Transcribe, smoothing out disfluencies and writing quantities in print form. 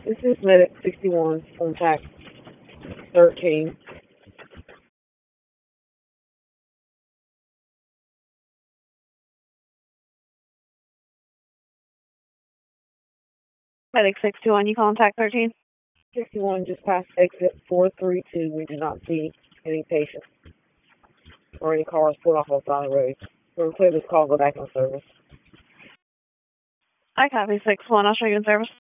This is Medic 61, contact 13. Medic 61, you contact 13? 61 just past exit 432. We do not see any patients or any cars pulled off the side of the road. We're going to clear this call, go back on service. I copy 61. I'll show you in service.